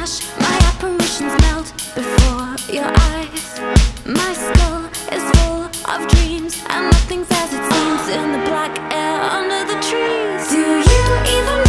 flash, my apparitions melt before your eyes. My skull is full of dreams, and nothing's as it seems in the black air under the trees. Do you even